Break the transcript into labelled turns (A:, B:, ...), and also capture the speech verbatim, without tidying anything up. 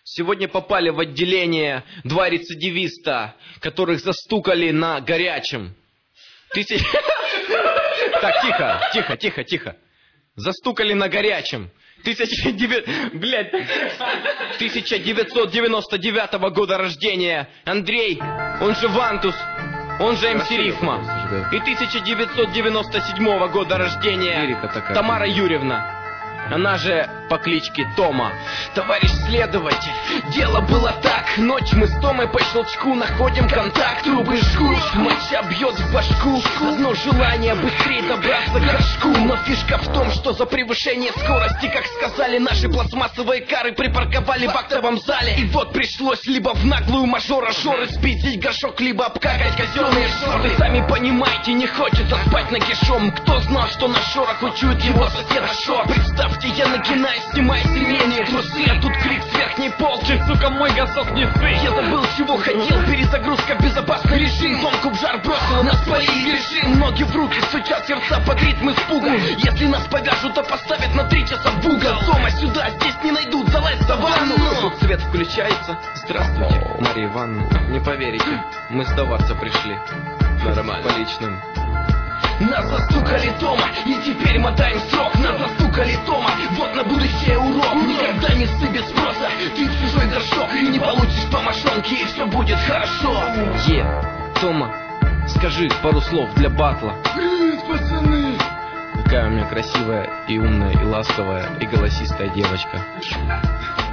A: Сегодня попали в отделение два рецидивиста, которых застукали на горячем. Тысяч... Так, тихо, тихо, тихо, тихо. Застукали на горячем. Тысяча девятьсот девяносто девятого года рождения Андрей, он же Вантус, он же МС Рифма. И тысяча девятьсот девяносто седьмого года рождения Тамара Юрьевна, она же по кличке Тома. Товарищ следователь, дело было так. Ночь мы с Томой по щелчку находим контакт. Трубы жгут, моча бьет в башку. Одно желание быстрее добраться к горшку. Но фишка в том, что за превышение скорости, как сказали наши пластмассовые кары, припарковали в актовом зале. И вот пришлось либо в наглую мажора Жоры спиздить горшок, либо обкакать казенные шорты. Сами понимаете, не хочется спать нагишом. Кто знал, что на шорах учует его соседа Шор? Представьте, я накинаюсь, снимаю сиденье, трусы, а тут крик с верхней полки: сука, мой газок не ссы. Я забыл, чего хотел, перезагрузка, безопасный режим. Томку в жар бросила, нас полили, решим. Ноги в руки, стучат сердца под ритм испуга. Если нас повяжут, то поставят на три часа в угол. Тома, сюда, здесь не найдут, залазь за ванну. Тут свет включается. Здравствуйте, Мария Ивановна. Не поверите, мы сдаваться пришли. Нормально. По личным. Нас застукали, Тома, и теперь мотаем срок. Нас застукали, Тома, вот на будущее урок. Никогда не ссы без спроса, ты в чужой горшок и не получишь по мошонке, и все будет хорошо. Е, Тома, скажи пару слов для батла.
B: Привет, пацаны!
A: Какая у меня красивая и умная, и ласковая, и голосистая девочка.